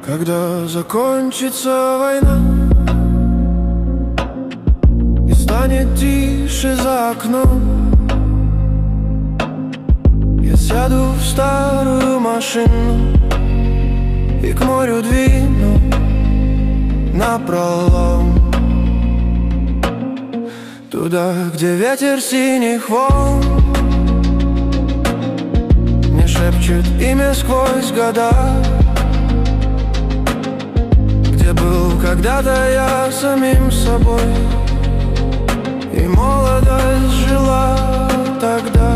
Когда закончится война и станет тише за окном, я сяду в старую машину и к морю двину напролом, туда, где ветер синих волн мне шепчет имя сквозь года, где был когда-то я самим собой, и молодость жила тогда.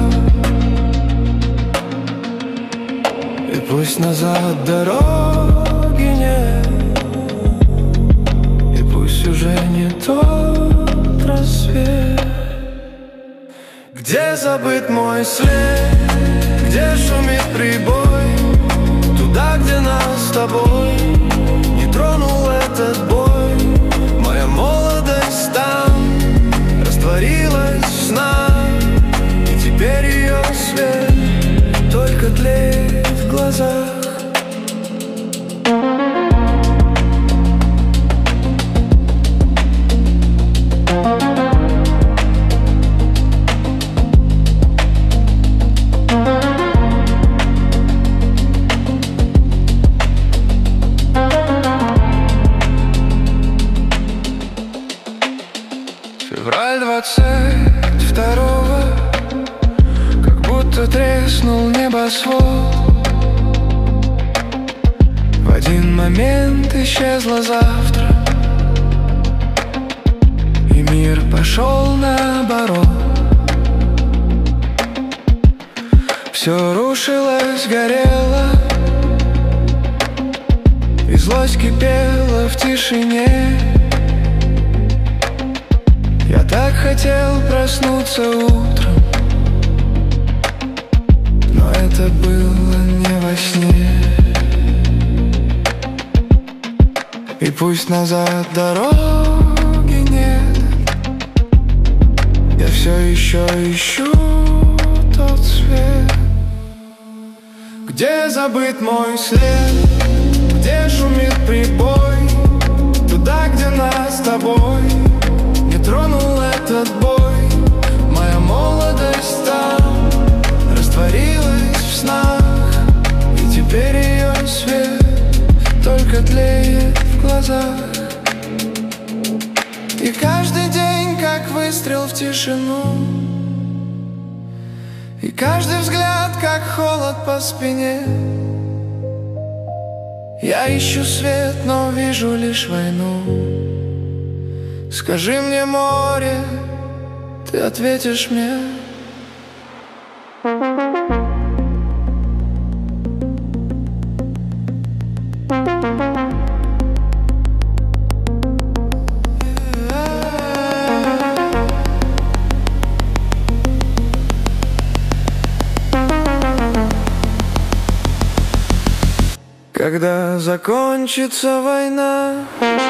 И пусть назад дороги нет, и пусть уже не тот рассвет, где забыт мой след, где шумит прибой, туда, где нас с тобой не тронул этот бой. Моя молодость там растворилась в снах, и теперь ее свет только тлеет в глазах. Февраль 22-го, как будто треснул небосвод. В один момент исчезло завтра, и мир пошел наоборот. Все рушилось, горело, и злость кипела в тишине. Я так хотел проснуться утром, но это было не во сне. И пусть назад дороги нет, я все еще ищу тот свет, где забыт мой след, где шумит прибой, туда, где нас с тобой не тронул этот бой. Моя молодость там растворилась в снах, и теперь ее свет только тлеет в глазах. И каждый день как выстрел в тишину, и каждый взгляд как холод по спине. Я ищу свет, но вижу лишь войну. Скажи мне, море, ты ответишь мне. Когда закончится война